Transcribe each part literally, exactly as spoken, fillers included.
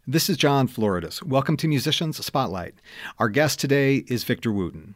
This is John Floridis. Welcome to Musicians Spotlight. Our guest today is Victor Wooten.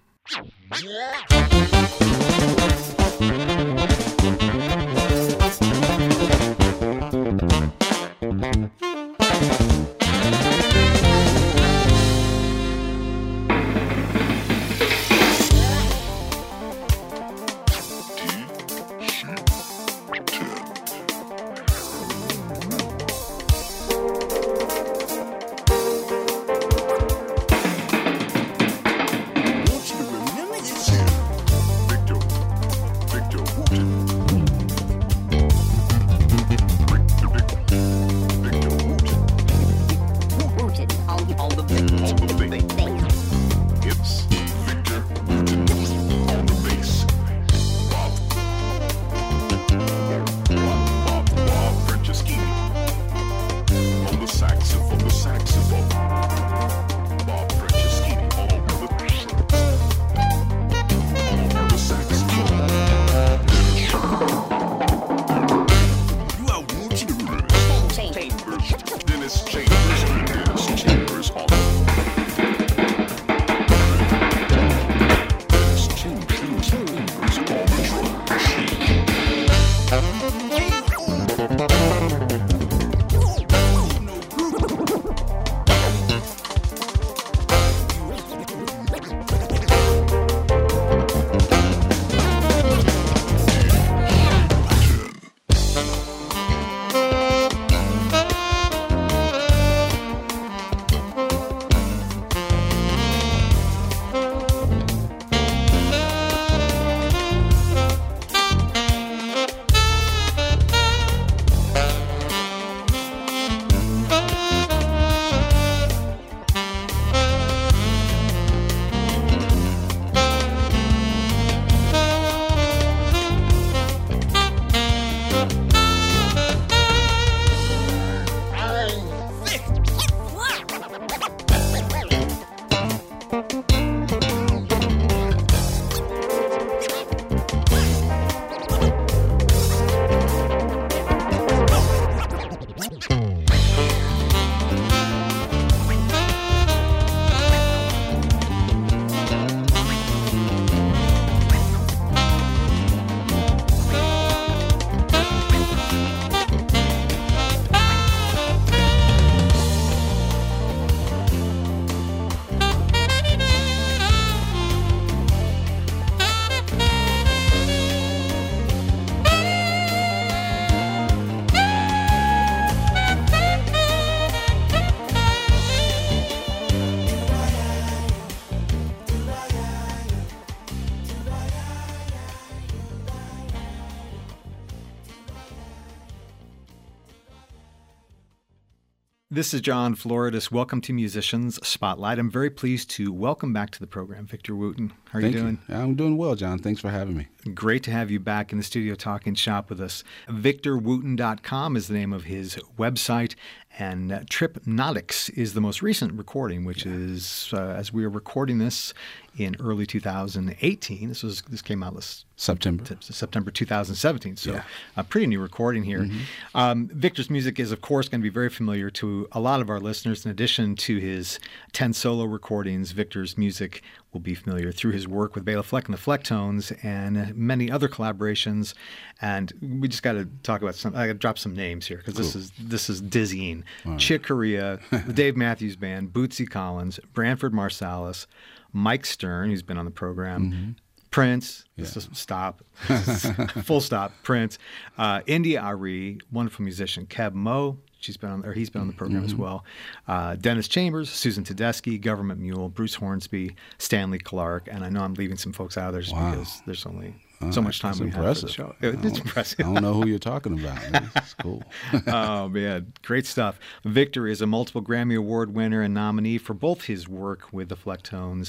This is John Floridis. Welcome to Musicians Spotlight. I'm very pleased to welcome back to the program Victor Wooten. How are Thank you doing? You. I'm doing well, John. Thanks for having me. Great to have you back in the studio talking shop with us. victor wooten dot com is the name of his website, and uh, Tripnotics is the most recent recording, which yeah. is, uh, as we are recording this in early two thousand eighteen. This was this came out this September. T- September two thousand seventeen, so yeah. a pretty new recording here. Mm-hmm. Um, Victor's music is, of course, going to be very familiar to a lot of our listeners. In addition to his ten solo recordings, Victor's music will be familiar through his work with Bela Fleck and the Flecktones and many other collaborations. And we just got to talk about some. I got to drop some names here because cool. this is this is dizzying. Right. Chick Corea, the Dave Matthews Band, Bootsy Collins, Branford Marsalis, Mike Stern, who's been on the program, mm-hmm. Prince, yeah. just stop, full stop, Prince, uh, India Ari, wonderful musician, Keb Mo, she's been on, or he's been on the program mm-hmm. as well, uh, Dennis Chambers, Susan Tedeschi, Government Mule, Bruce Hornsby, Stanley Clark, and I know I'm leaving some folks out there just wow. because there's only so much time we have for the show. It, it's impressive. I don't know who you're talking about. It's cool. Oh, man. Great stuff. Victor is a multiple Grammy Award winner and nominee for both his work with the Flecktones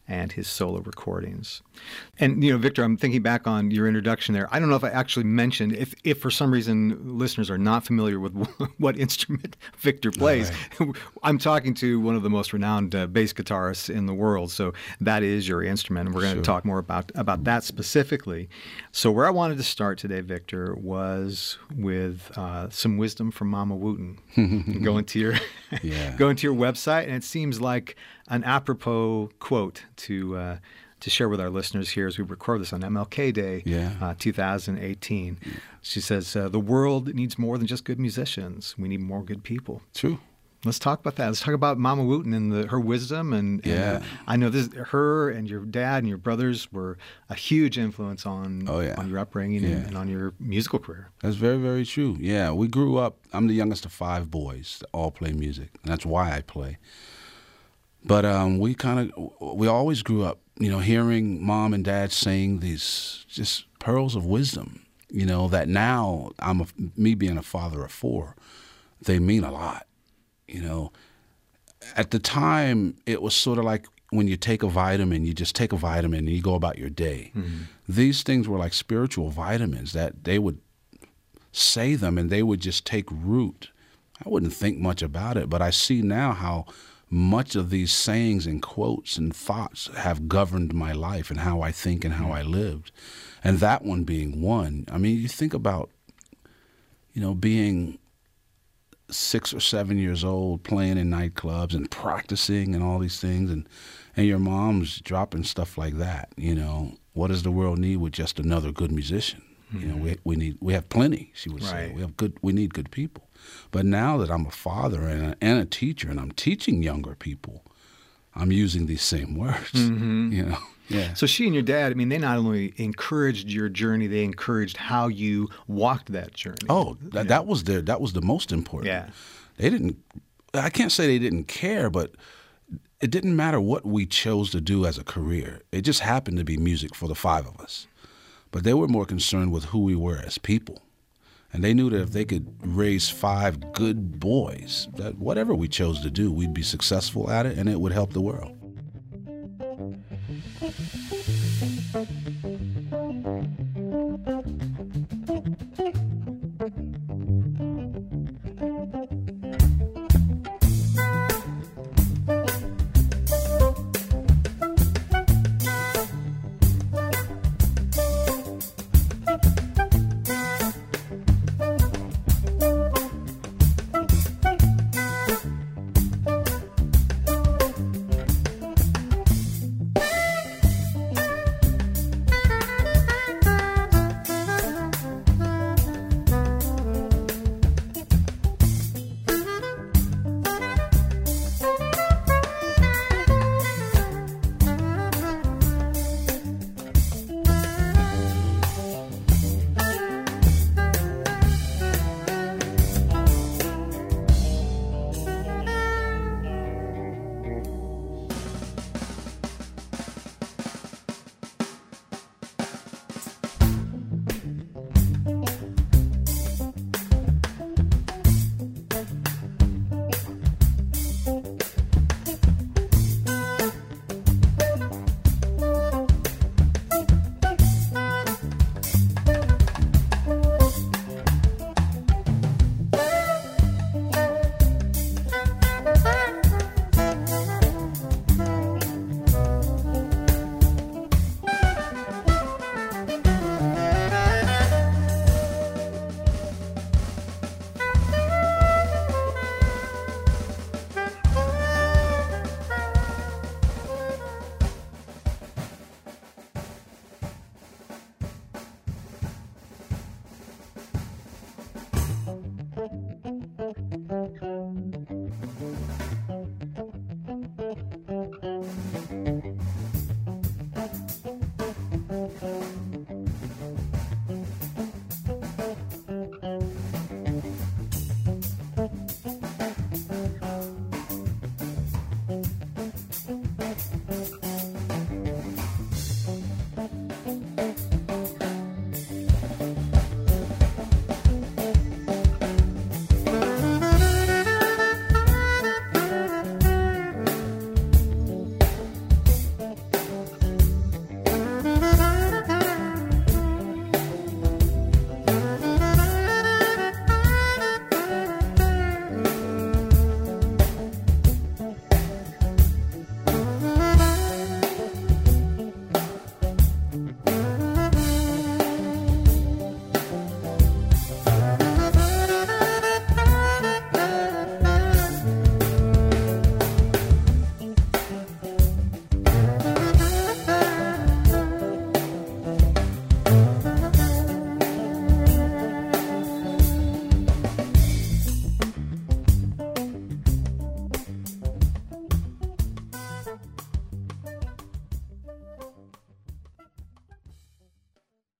and his solo recordings. And, you know, Victor, I'm thinking back on your introduction there. I don't know if I actually mentioned, if, if for some reason listeners are not familiar with what instrument Victor plays, right. I'm talking to one of the most renowned uh, bass guitarists in the world. So that is your instrument, and we're going to sure. talk more about, about that specifically. So where I wanted to start today, Victor, was with uh, some wisdom from Mama Wooten. Go into your yeah. go into your website, and it seems like an apropos quote to uh, to share with our listeners here as we record this on M L K Day, yeah. uh, two thousand eighteen. Yeah. She says, uh, "The world needs more than just good musicians. We need more good people." True. Let's talk about that. Let's talk about Mama Wooten and the, her wisdom. And, yeah. and uh, I know this, her and your dad and your brothers were a huge influence on oh, yeah. on your upbringing yeah. and, and on your musical career. That's very, very true. Yeah, we grew up. I'm the youngest of five boys that all play music, and that's why I play. But um, we kind of, we always grew up, you know, hearing mom and dad sing these just pearls of wisdom, you know, that now I'm a, me being a father of four, they mean a lot. You know, at the time, it was sort of like when you take a vitamin, you just take a vitamin and you go about your day. Mm-hmm. These things were like spiritual vitamins that they would say them and they would just take root. I wouldn't think much about it, but I see now how much of these sayings and quotes and thoughts have governed my life and how I think and how I lived. And that one being one. I mean, you think about, you know, being six or seven years old, playing in nightclubs and practicing and all these things, and, and your mom's dropping stuff like that. You know, what does the world need with just another good musician? Mm-hmm. You know, we we need we have plenty. She would right. say we have good. We need good people. But now that I'm a father and a, and a teacher, and I'm teaching younger people, I'm using these same words. Mm-hmm. You know. Yeah. So she and your dad, I mean, they not only encouraged your journey, they encouraged how you walked that journey. Oh, that, yeah. that was the that was the most important. Yeah. They didn't, I can't say they didn't care, but it didn't matter what we chose to do as a career. It just happened to be music for the five of us. But they were more concerned with who we were as people. And they knew that if they could raise five good boys, that whatever we chose to do, we'd be successful at it and it would help the world.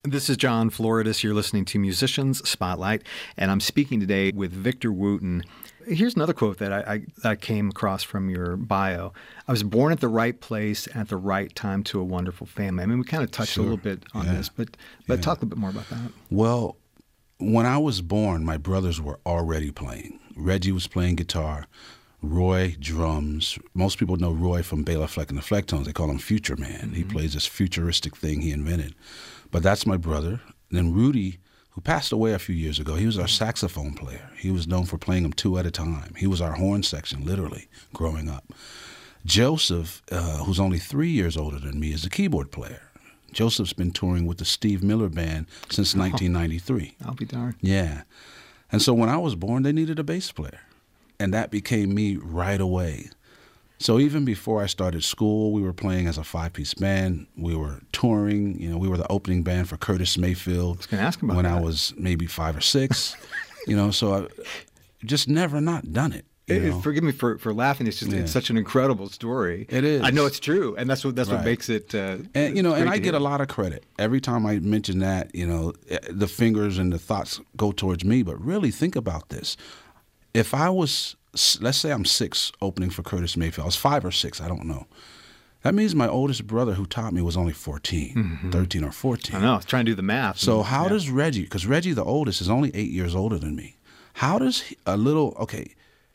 This is John Floridis. You're listening to Musicians Spotlight, and I'm speaking today with Victor Wooten. Here's another quote that I, I, that I came across from your bio. I was born at the right place at the right time to a wonderful family. I mean, we kind of touched Sure. a little bit on Yeah. this, but but Yeah. talk a bit more about that. Well, when I was born, my brothers were already playing. Reggie was playing guitar, Roy drums. Most people know Roy from Bela Fleck and the Flecktones. They call him Future Man. Mm-hmm. He plays this futuristic thing he invented. But that's my brother. Then Rudy, who passed away a few years ago, he was our saxophone player. He was known for playing them two at a time. He was our horn section, literally, growing up. Joseph, uh, who's only three years older than me, is a keyboard player. Joseph's been touring with the Steve Miller Band since Oh. nineteen ninety-three. I'll be darned. Yeah. And so when I was born, they needed a bass player. And that became me right away. So even before I started school, we were playing as a five-piece band. We were touring. You know, we were the opening band for Curtis Mayfield. I was going to ask about when that. I was maybe five or six. you know, so I just never not done it. You It- it- know? forgive me for, for laughing. It's just Yeah. it's such an incredible story. It is. I know it's true, and that's what that's what Right. makes it. Uh, And you know, and great I to get hear. a lot of credit every time I mention that. You know, eh, the fingers and the thoughts go towards me. But really, think about this: if I was, let's say, I'm six opening for Curtis Mayfield, I was five or six, I don't know. That means my oldest brother, who taught me, was only fourteen, Mm-hmm. thirteen or fourteen. I know. I was trying to do the math. So and- how yeah. does Reggie? Because Reggie, the oldest, is only eight years older than me. How does he, a little okay?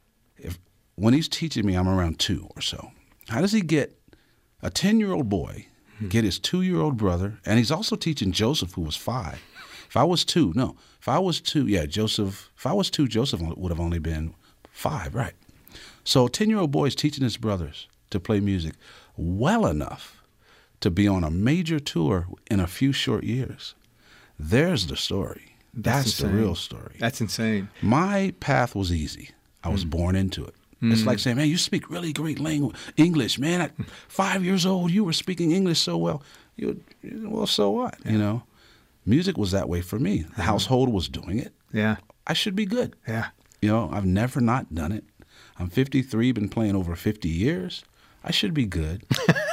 If when he's teaching me, I'm around two or so. How does he get a ten-year-old boy, get his two-year-old brother, and he's also teaching Joseph, who was five. If I was two, no. If I was two, yeah, Joseph. If I was two, Joseph would have only been five, right? So a ten-year-old boy is teaching his brothers to play music well enough to be on a major tour in a few short years. There's the story. That's, the insane. real story. That's insane. My path was easy. I was born into it. It's like saying, man, you speak really great language, English, man. At five years old, you were speaking English so well. You, well, so what? You know, music was that way for me. The household was doing it. Yeah. I should be good. Yeah. You know, I've never not done it. I'm fifty-three, been playing over fifty years. I should be good.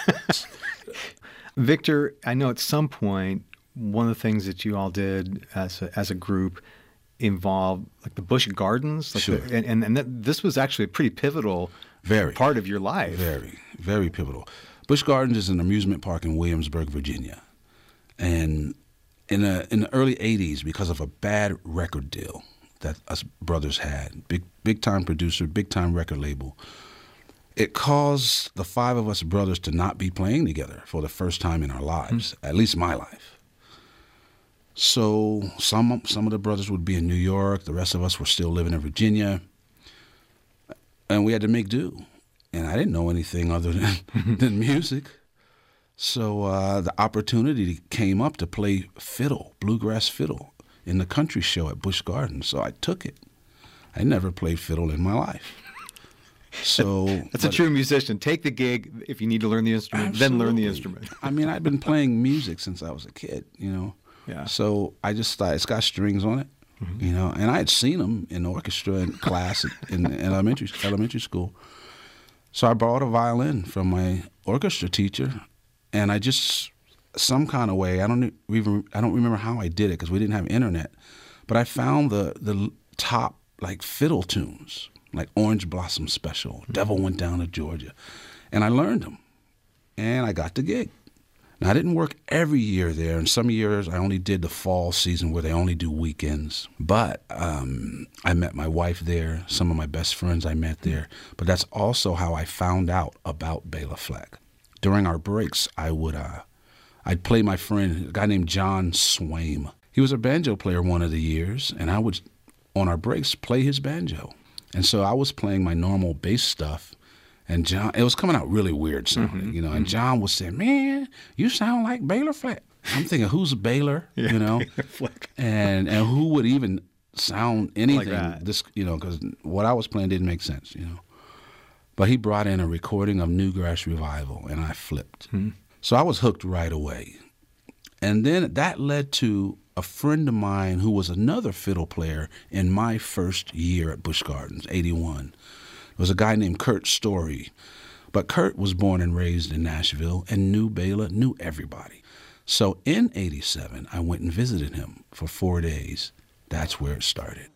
Victor, I know at some point one of the things that you all did as a, as a group involved like the Busch Gardens, like Sure. the, and and, and that, this was actually a pretty pivotal Very. part of your life. Very, very pivotal. Busch Gardens is an amusement park in Williamsburg, Virginia. And in the, in the early eighties, because of a bad record deal that us brothers had, big big time producer, big time record label, it caused the five of us brothers to not be playing together for the first time in our lives, at least my life. So some some of the brothers would be in New York, the rest of us were still living in Virginia, and we had to make do. And I didn't know anything other than, than music. So uh, the opportunity came up to play fiddle, bluegrass fiddle, in the country show at Busch Gardens. So I took it. I never played fiddle in my life. So That's a but- true musician. Take the gig if you need to learn the instrument, then learn the Absolutely. instrument. I mean, I've been playing music since I was a kid, you know. Yeah. So I just thought it's got strings on it, you know. And I had seen them in orchestra and class in, in elementary elementary school. So I borrowed a violin from my orchestra teacher, and I just some kind of way I don't even I don't remember how I did it because we didn't have internet, but I found the the top like fiddle tunes, like Orange Blossom Special, Devil Went Down to Georgia, and I learned them, and I got the gig. Now, I didn't work every year there, and some years I only did the fall season where they only do weekends. But um, I met my wife there, some of my best friends I met there. But that's also how I found out about Bela Fleck. During our breaks, I would uh, I'd play my friend, a guy named John Swaim. He was a banjo player one of the years, and I would, on our breaks, play his banjo. And so I was playing my normal bass stuff, and John, it was coming out really weird sounding, mm-hmm, you know, and mm-hmm. John was saying, man, you sound like Bela Fleck. I'm thinking, who's Baylor, yeah, you know, and and who would even sound anything, like this, you know, because what I was playing didn't make sense, you know. But he brought in a recording of Newgrass Revival, and I flipped. Mm-hmm. So I was hooked right away. And then that led to a friend of mine who was another fiddle player in my first year at Busch Gardens, eighty-one. There was a guy named Kurt Story. But Kurt was born and raised in Nashville and knew Bela, knew everybody. So in eighty-seven, I went and visited him for four days. That's where it started.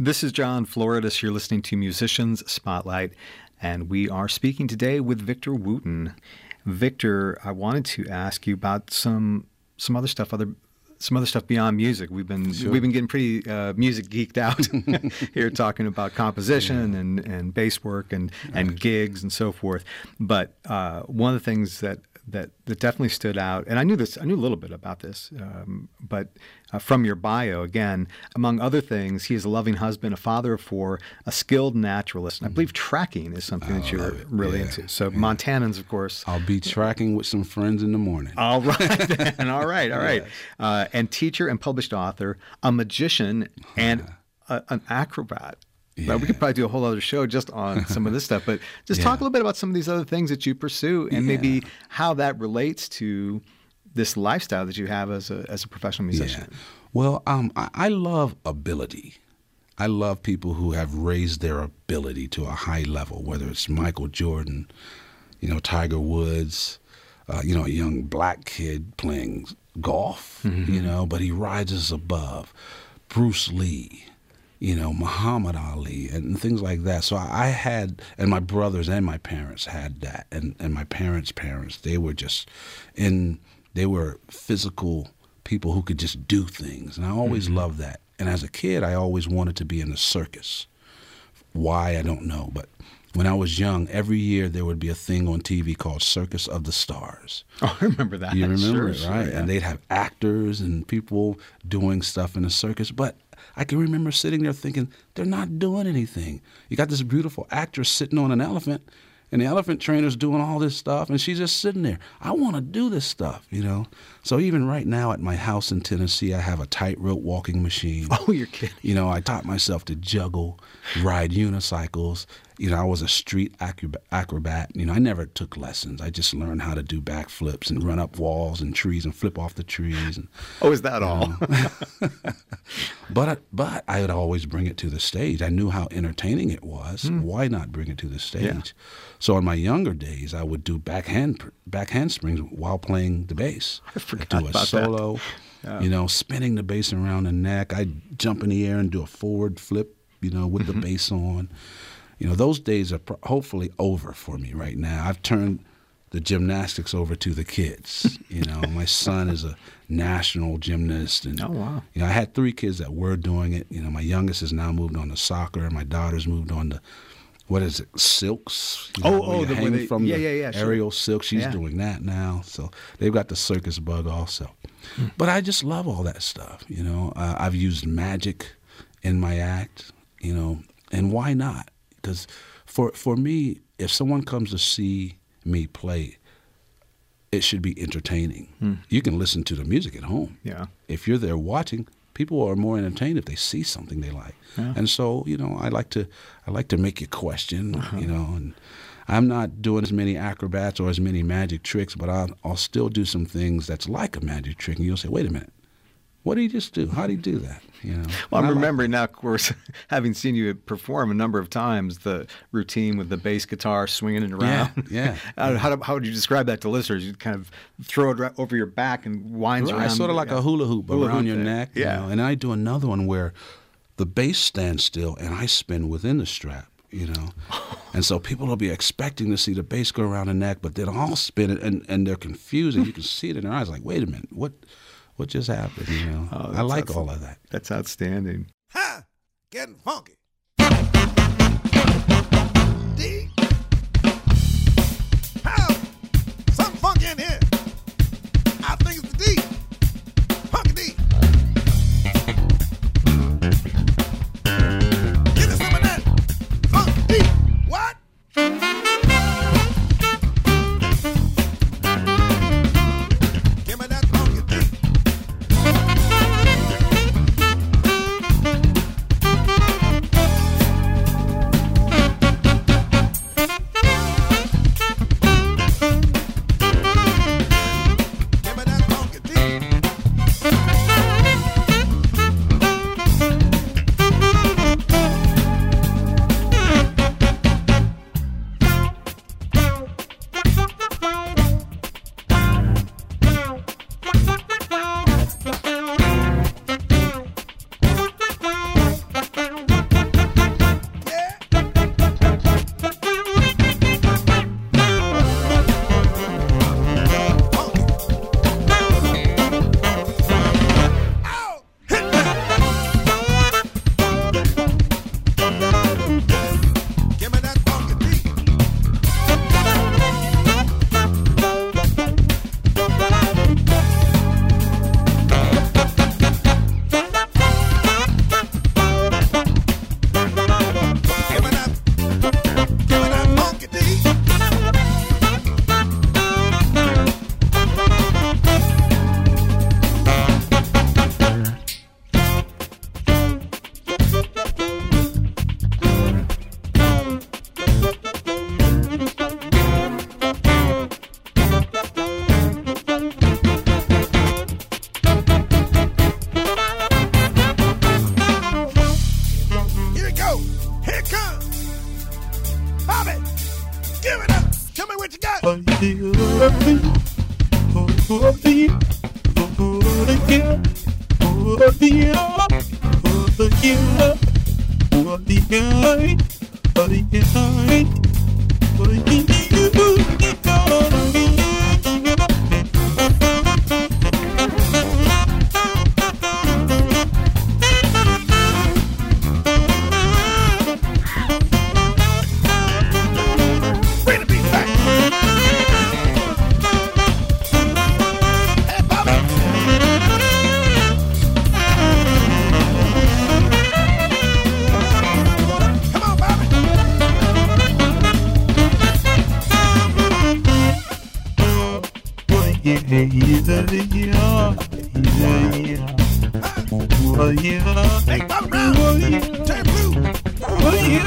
This is John Floridis. You're listening to Musicians Spotlight, and we are speaking today with Victor Wooten. Victor, I wanted to ask you about some some other stuff, other some other stuff beyond music. We've been sure. we've been getting pretty uh, music geeked out here, talking about composition yeah. and, and bass work and, and right. gigs and so forth. But uh, one of the things that That, that definitely stood out, and I knew this. I knew a little bit about this, um, but uh, from your bio, again, among other things, he is a loving husband, a father of four, a skilled naturalist, and I believe tracking is something that you're really yeah. into. So yeah. Montanans, of course. I'll be tracking with some friends in the morning. All right, then. all right, all right. Yes. Uh, and teacher and published author, a magician, and a, an acrobat. Yeah. We could probably do a whole other show just on some of this stuff, but just yeah. talk a little bit about some of these other things that you pursue and yeah. maybe how that relates to this lifestyle that you have as a as a professional musician. Yeah. Well, um, I, I love ability. I love people who have raised their ability to a high level, whether it's Michael Jordan, you know, Tiger Woods, uh, you know, a young black kid playing golf, mm-hmm. you know, but he rises above. Bruce Lee. You know, Muhammad Ali and things like that. So I had, and my brothers and my parents had that, and, and my parents' parents, they were just in, they were physical people who could just do things. And I always mm-hmm. loved that. And as a kid, I always wanted to be in a circus. Why, I don't know. But when I was young, every year there would be a thing on T V called Circus of the Stars. Oh, I remember that. You remember sure, it, right? Sure, yeah. And they'd have actors and people doing stuff in the circus. But I can remember sitting there thinking, they're not doing anything. You got this beautiful actress sitting on an elephant, and the elephant trainer's doing all this stuff, and she's just sitting there. I want to do this stuff, you know? So even right now at my house in Tennessee, I have a tightrope walking machine. Oh, you're kidding. You know, I taught myself to juggle, ride unicycles. You know, I was a street acrobat, acrobat. You know, I never took lessons. I just learned how to do backflips and run up walls and trees and flip off the trees. And, oh, is that all? but I, but I would always bring it to the stage. I knew how entertaining it was. Hmm. Why not bring it to the stage? Yeah. So in my younger days, I would do backhand back handsprings while playing the bass. I forgot do a about solo, that. Yeah. You know, spinning the bass around the neck. I'd jump in the air and do a forward flip, you know, with mm-hmm. the bass on. You know, those days are pro- hopefully over for me right now. I've turned the gymnastics over to the kids. You know, my son is a national gymnast. And, oh, wow. You know, I had three kids that were doing it. You know, my youngest has now moved on to soccer. My daughter's moved on to, what is it, silks? You know, oh, oh, the hang they, from yeah, the yeah, yeah, aerial sure. silk. She's yeah. doing that now. So they've got the circus bug also. Hmm. But I just love all that stuff, you know. Uh, I've used magic in my act, you know, and why not? Because for for me, if someone comes to see me play, it should be entertaining. Hmm. You can listen to the music at home. Yeah. If you're there watching, people are more entertained if they see something they like. Yeah. And so, you know, I like to I like to make you question, uh-huh. you know, and I'm not doing as many acrobats or as many magic tricks, but I'll, I'll still do some things that's like a magic trick. And you'll say, wait a minute, what did he just do? How did he do that? You know. Well, I'm like remembering now, of course, having seen you perform a number of times, the routine with the bass guitar swinging it around. Yeah, yeah. how, how would you describe that to listeners? You kind of throw it right over your back and winds right, around. Sort of like yeah. a hula hoop hula around hoop your thing. neck. Yeah. You know? And I do another one where the bass stands still and I spin within the strap. You know, and so people will be expecting to see the bass go around the neck, but then I'll spin it, and, and they're confused, and you can see it in their eyes, like, wait a minute, what what just happened? You know, oh, I like all of that. That's outstanding. Ha! Getting funky. D. How? Something funky in here. I think it's the D. Funky D. Give me some of that. Funky D. What? Give me that funky D. Hey, Bobby Brown, turn blue.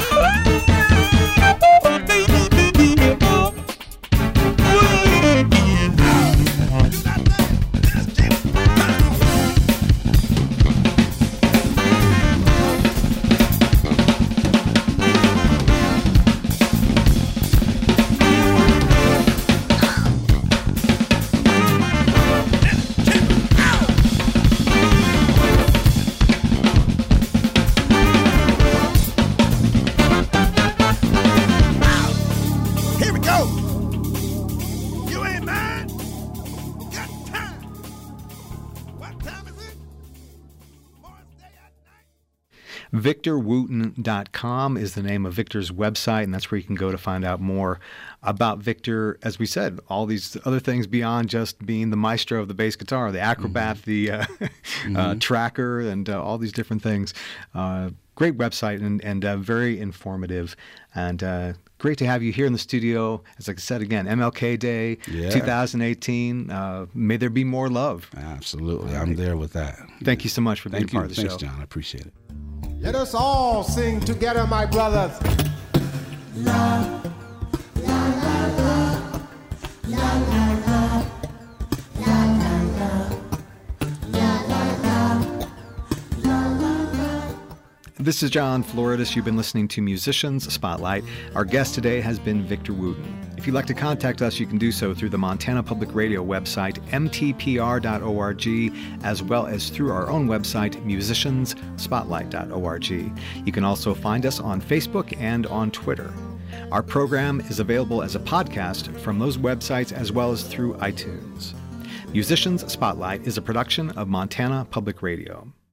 Here we go. You ain't mine. Got time. What time is it? Morris Day at night. Victor Wooten dot com is the name of Victor's website, and that's where you can go to find out more about Victor. As we said, all these other things beyond just being the maestro of the bass guitar, the acrobat, mm-hmm. the uh, mm-hmm. uh, tracker, and uh, all these different things. Uh, great website and, and uh, very informative, and uh, great to have you here in the studio. As I said again, M L K Day, yeah. two thousand eighteen. Uh, may there be more love. Absolutely. Right. I'm there with that. Thank you so much for being Thank part you. of the Thanks, show. John. I appreciate it. Let us all sing together, my brothers. La, la, la, la, la, la, la, la, la, la, la, la, la. This is John Floridis. You've been listening to Musicians Spotlight. Our guest today has been Victor Wooten. If you'd like to contact us, you can do so through the Montana Public Radio website, m t p r dot org, as well as through our own website, musicians spotlight dot org. You can also find us on Facebook and on Twitter. Our program is available as a podcast from those websites as well as through iTunes. Musicians Spotlight is a production of Montana Public Radio.